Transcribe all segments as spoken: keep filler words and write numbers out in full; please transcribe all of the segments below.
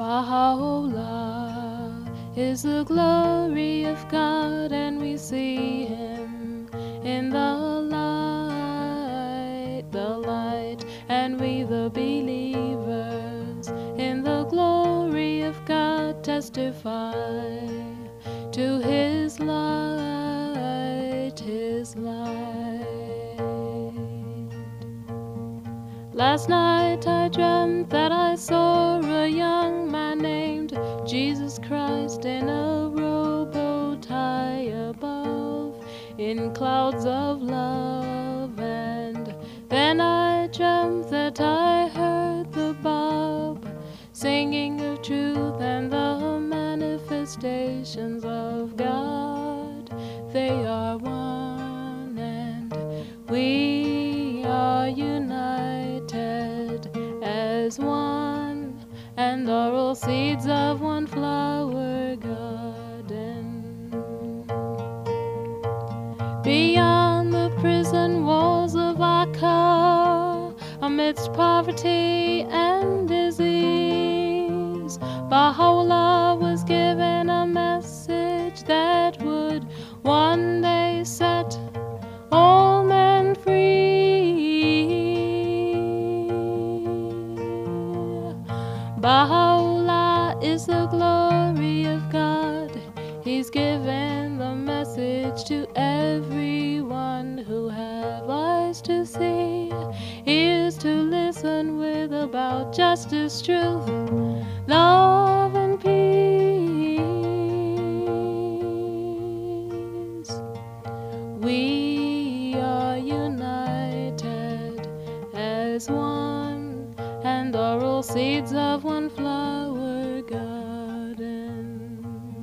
Baha'u'llah is the glory of God, and we see Him in the light, the light, and we the believers in the glory of God testify to His light, His light. Last night I dreamt that I saw a young man named Jesus Christ in a rowboat high above, in clouds of love. And then I dreamt that I heard the Bab singing of truth and the manifestations of God. They are one, and we are united as one, and are all seeds of one flower garden. Beyond the prison walls of Akka, amidst poverty and disease, Baha'u'llah was given a message that would one day set all men free. Baha'u'llah is the glory of God. He's given the message to everyone who have eyes to see, ears to listen with, about justice, truth, love, and peace. We are united as one, and are all seeds of one flower garden.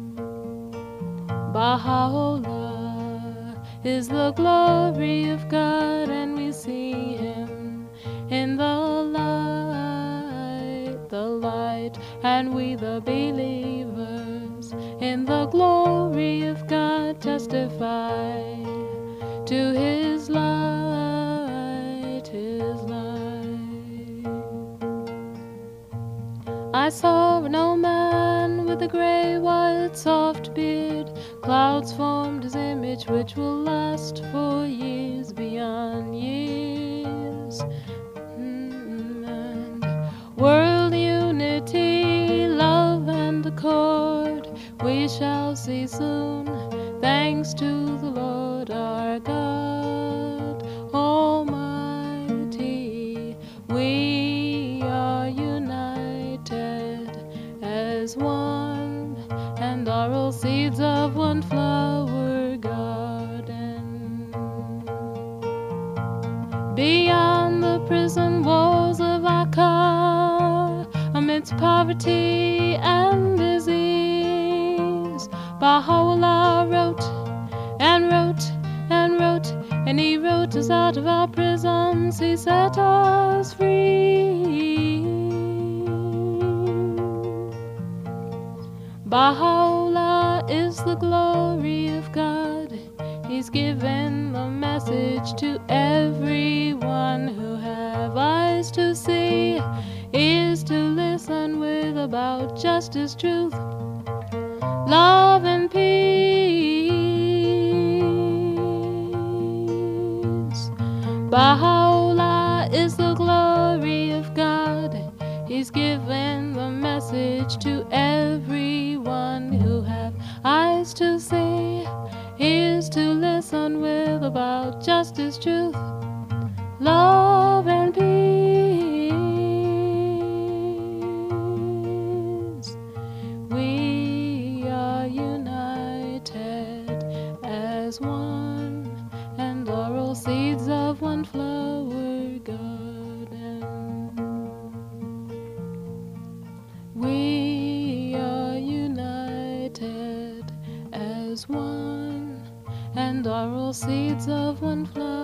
Baha'u'llah is the glory of God, and we see Him in the light, the light, and we the believers in the glory of God testify to His light, His light. I saw an old man with a grey, white, soft beard. Clouds formed His image, which will last for years beyond years. Mm, and world unity, love, and accord we shall see soon, thanks to the Lord our God Almighty. We are united as one, and are all seeds of one flower garden. Beyond the prison walls of Akka, amidst poverty and disease, Baha'u'llah wrote and wrote and wrote, and He wrote us out of our prisons. He set us free. Baha'u'llah is the glory of God. He's given the message to everyone who have eyes to see, ears to listen with, about justice, truth, love, and peace. Baha'u'llah is the glory of God. He's given the message to everyone who have eyes to see, ears to listen with, about justice, truth, love, and peace. We are united as one, and are all seeds of one flower garden. We are united as one, and are all seeds of one flower.